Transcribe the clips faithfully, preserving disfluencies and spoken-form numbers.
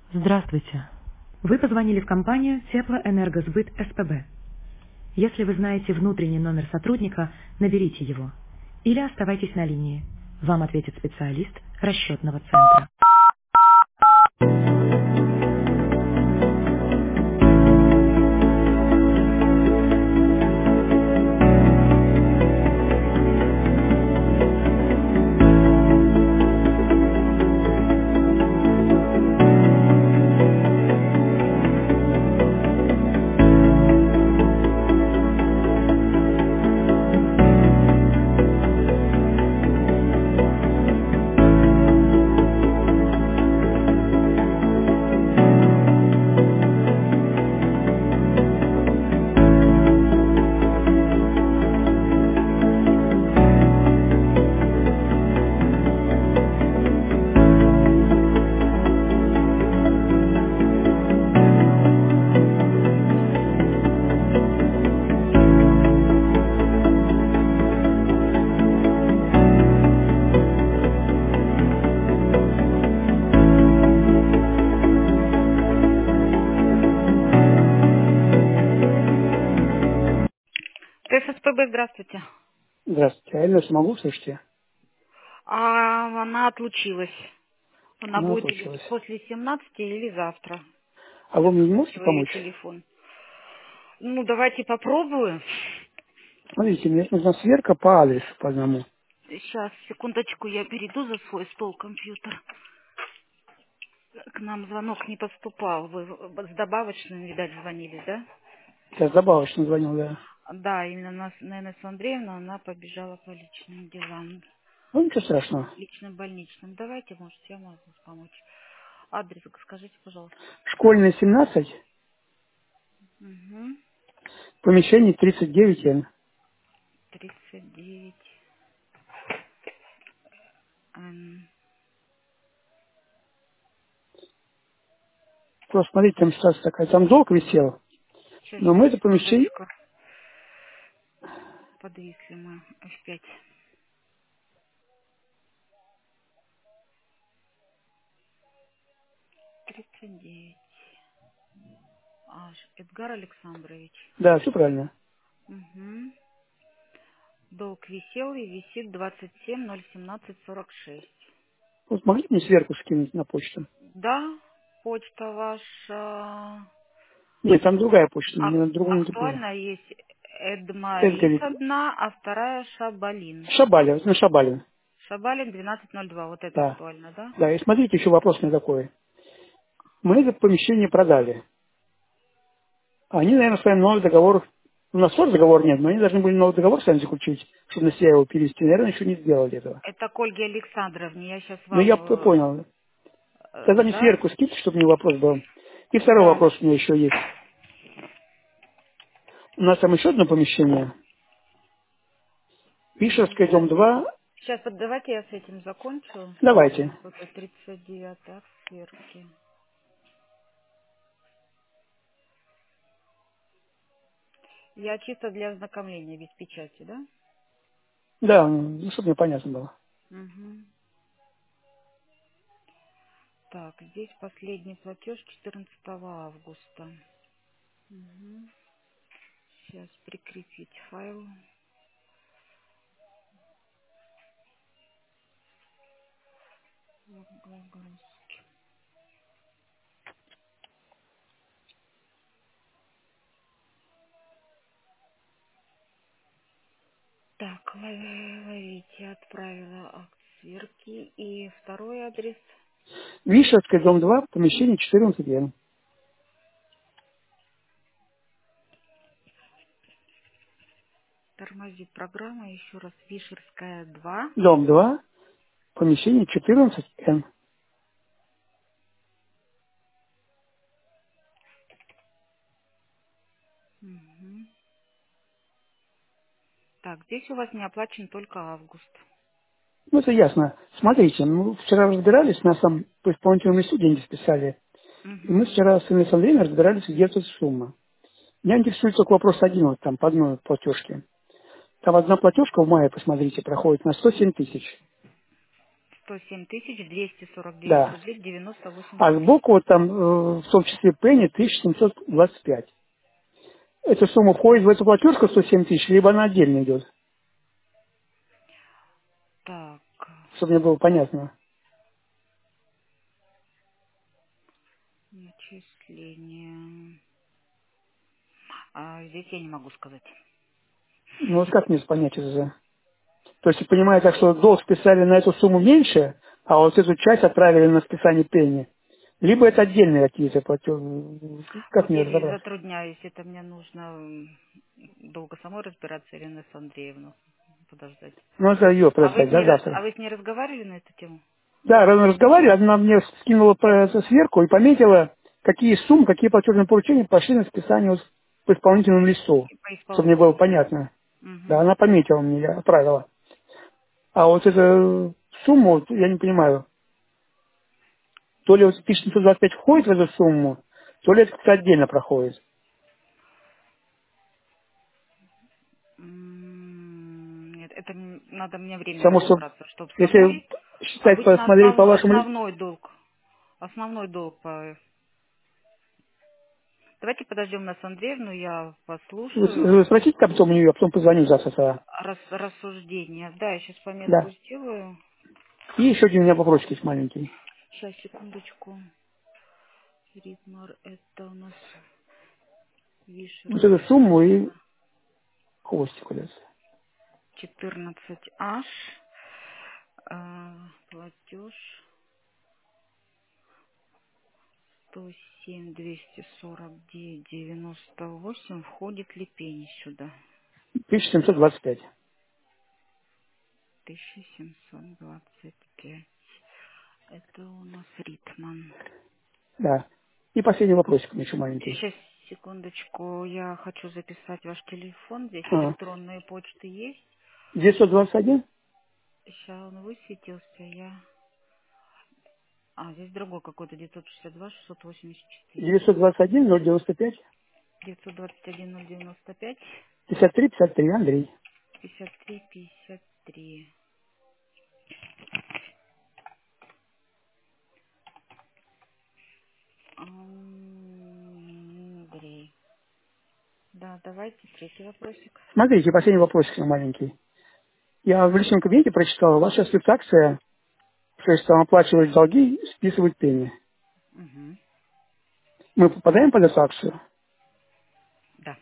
Здравствуйте. Вы позвонили в компанию Теплоэнергосбыт СПБ. Если вы знаете внутренний номер сотрудника, наберите его. Или оставайтесь на линии. Вам ответит специалист расчетного центра. ТССПБ, здравствуйте. Здравствуйте. А я могу, слышите? А она отлучилась. Она Она будет или отлучилась. после семнадцати или завтра. А вы Я мне не можете засвечиваю ее помочь? телефон. Ну, давайте попробуем. Смотрите, мне нужна сверка по адресу по одному. Сейчас, секундочку, я перейду за свой стол компьютер. К нам звонок не поступал. Вы с добавочным, видать, звонили, да? Сейчас добавочно звонил, да. Да, именно нас, наверное, с Андреевна, она побежала по личным делам. Ну, ничего страшного. Личным больничным. Давайте, может, я могу помочь. Адрес скажите, пожалуйста. Школьная семнадцать, Угу. помещение тридцать девять Н. тридцать девять. М, Просто смотрите, там ситуация такая. Там долг висел, Сейчас, но сейчас, мы это помещение... секундочку. Подвисли мы. эф пять. тридцать девять. Аж Эдгар Александрович. Да, все правильно. Угу. Долг висел и висит двадцать семь ноль семнадцать сорок шесть. Вот могли мне сверку скинуть на почту? Да, почта ваша Нет, там другая почта, мне ак- на другую, на другую. актуальная есть. Это Эдмарис говорит, одна, а вторая Шабалин. Шабалин, вот на Шабалин. Шабалин двенадцать ноль два. Вот это Да. актуально, да? Да, и смотрите, еще вопрос у меня такой. Мы это помещение продали. Они, наверное, с вами новый договор, у нас тоже договор нет, но они должны были новый договор с вами заключить, чтобы на себя его перевести. Наверное, еще не сделали этого. Это к Ольге Александровне. Я сейчас Но вам... я п- э, понял. э, Тогда мне да? сверху скидки, чтобы не вопрос был. И второй Да. вопрос у меня еще есть. У нас там еще одно помещение. Вишерская, дом два. Сейчас, вот давайте я с этим закончу. Давайте. Вот это тридцать девять сверки. Я чисто для ознакомления, без печати, да? Да, ну, чтобы мне понятно было. Угу. Так, здесь последний платеж четырнадцатого августа. Угу. Сейчас прикрепить файл. Загруз. Так, ловите, отправила акт сверки. И второй адрес. Вишерская, дом два, помещение четырнадцать Н. Тормозит программа. Еще раз. Вишерская два. Дом два, помещение четырнадцать Н. Угу. Так, здесь у вас не оплачен только август. Ну, это ясно. Смотрите, мы вчера разбирались, нас там по исполнительному листу деньги списали. И мы Угу. вчера с Инной Андреевной разбирались, где эта сумма. Меня интересует только вопрос один, вот там, по одной платежке. Там одна платежка в мае, посмотрите, проходит на сто семь тысяч. сто семь тысяч двести сорок девять Да. рублей девяносто восемь А копеек. сбоку вот там, э, в том числе пенни, тысяча семьсот двадцать пять. Эта сумма входит в эту платежку сто семь тысяч, либо она отдельно идет, Так, чтобы мне было понятно. начисление. А здесь я не могу сказать. Ну вот как мне понять это за... То есть, я понимаю так, что долг списали на эту сумму меньше, а вот эту часть отправили на списание пенни. Либо это отдельные какие-то платежи. Как Вот мне я здесь разобрать? затрудняюсь. Это мне нужно м, долго самой разбираться, Ирина Андреевна. Подождать. Ну, это ее А вы подождать, с да, ней, ра- а завтра. вы с ней разговаривали на эту тему? Да, раз разговаривали, она мне скинула по- эту сверку и пометила, какие суммы, какие платежные поручения пошли на списание вот по исполнительному листу, И по чтобы мне было исполнительному. понятно. Да, Угу. она пометила мне, я отправила. А вот эту сумму, вот я не понимаю, то ли вот тысяча семьсот двадцать пять входит в эту сумму, то ли это как-то отдельно проходит. М, Нет, это м- надо мне время Потому что, разобраться, чтобы если самой. считать, Обычно посмотреть по основ- вашему... ли- основной долг. Основной долг. по- Давайте подождем нас Андреевну, я Вы, послушаю вы спросите там потом у нее, а потом позвоню завтра тогда. рас- рассуждения. Да, я сейчас пометку Да. сделаю. И еще один у меня вопросик есть маленький. Сейчас, секундочку. Ритмар, это у нас Вишер Вот эту сумму и хвостик куда-то. четырнадцать аш. А, платеж сто семь двести сорок девять девяносто восемь. Входит ли пени сюда? тысяча семьсот двадцать пять. тысяча семьсот двадцать пять. Это у нас Ритман. Да. И последний вопросик у меня еще маленький. Сейчас, секундочку, я хочу записать ваш телефон. Здесь А, электронные почты есть. девятьсот двадцать один, Сейчас он высветился, я... А, здесь другой какой-то, девятьсот шестьдесят два шестьсот восемьдесят четыре. девятьсот двадцать один, ноль девяносто пять, девятьсот двадцать один ноль девяносто пять пятьдесят три, пятьдесят три, Андрей. пятьдесят три пятьдесят три. Андрей. Да, давайте третий вопросик. Смотрите, последний вопросик маленький. Я в личном кабинете прочитал, у вас сейчас есть акция, что если там оплачивать долги, списывать пени. Угу. Мы попадаем под эту акцию? Да.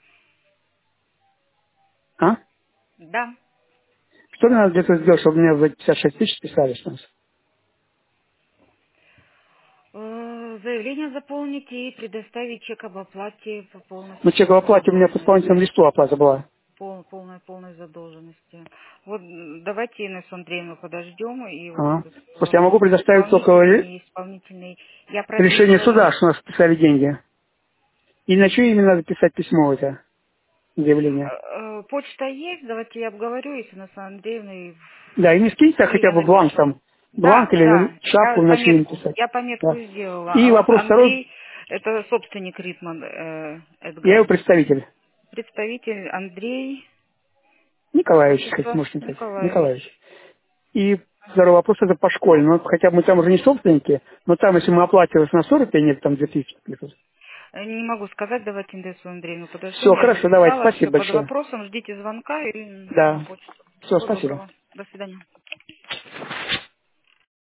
А? Да. Что мне надо где-то сделать, чтобы мне за пятьдесят шесть тысяч списались у нас? Э, Заявление заполните и предоставить чек об оплате по Ну, полностью чек об полной оплате у меня по исполнительному задолженности. листу оплата была. Пол, полной полной задолженности. Вот м, давайте Инессу Андреевну подождем и вот А. с, Просто я могу с предоставить только исполнителем, ре- не исполнительный. Я решение проверю. суда, что у нас списали деньги. И на что именно надо писать письмо это, заявление? Э, э, Почта есть, давайте я обговорю и с Инессой Андреевной, Да, и не скиньте или хотя я бы бланк напишу. там, бланк Да, или да, шапку я на чьи пометку, написать. я пометку Да. сделала. И А вот вопрос второй, Андрей, это собственник Ритман э, я его Эдгар. представитель. Представитель Андрей Николаевич, сказать, Вячеслав можете сказать. Николаевич. Николаевич. И второй вопрос это по школе. Ну, хотя мы там уже не собственники, но там, если мы оплачиваем на сорок, и нет, там две тысячи пишут. Э, Не могу сказать, давайте Индесу Андреевну Все, подождем. Я хорошо, давайте, записала спасибо все под большое. вопросом. Ждите звонка или на Да. почту. Все, Всего спасибо. доброго. До свидания.